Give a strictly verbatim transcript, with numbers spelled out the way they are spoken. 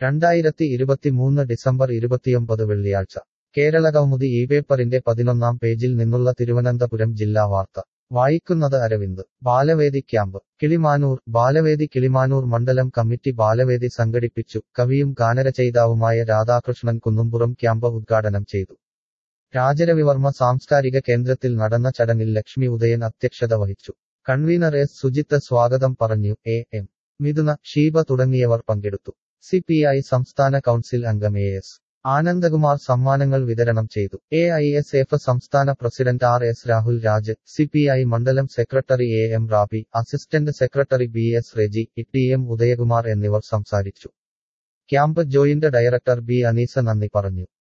രണ്ടായിരത്തി ഇരുപത്തിമൂന്ന് ഡിസംബർ ഇരുപത്തിയൊമ്പത് വെള്ളിയാഴ്ച കേരളകൗമുദി ഈ പേപ്പറിന്റെ പതിനൊന്നാം പേജിൽ നിന്നുള്ള തിരുവനന്തപുരം ജില്ലാ വാർത്ത വായിക്കുന്നത് അരവിന്ദ്. ബാലവേദി ക്യാമ്പ് കിളിമാനൂർ. ബാലവേദി കിളിമാനൂർ മണ്ഡലം കമ്മിറ്റി ബാലവേദി സംഘടിപ്പിച്ചു. കവിയും ഗാനരചയിതാവുമായ രാധാകൃഷ്ണൻ കുന്നുംപുറം ക്യാമ്പ് ഉദ്ഘാടനം ചെയ്തു. രാജരവിവർമ്മ സാംസ്കാരിക കേന്ദ്രത്തിൽ നടന്ന ചടങ്ങിൽ ലക്ഷ്മി ഉദയൻ അധ്യക്ഷത വഹിച്ചു. കൺവീനർ എസ് സുജിത്ത് സ്വാഗതം പറഞ്ഞു. എ എം മിഥുന, ഷീബ തുടങ്ങിയവർ പങ്കെടുത്തു. സി പി ഐ സംസ്ഥാന കൗൺസിൽ അംഗം എ എസ് ആനന്ദകുമാർ സമ്മാനങ്ങൾ വിതരണം ചെയ്തു. എ ഐ എസ് എഫ് സംസ്ഥാന president R S Rahul Raj, C P I മണ്ഡലം secretary A M Rabi, assistant secretary B S Reji, T M Udayakumar എന്നിവർ സംസാരിച്ചു. Camp joint director B Aneesa നന്ദി പറഞ്ഞു.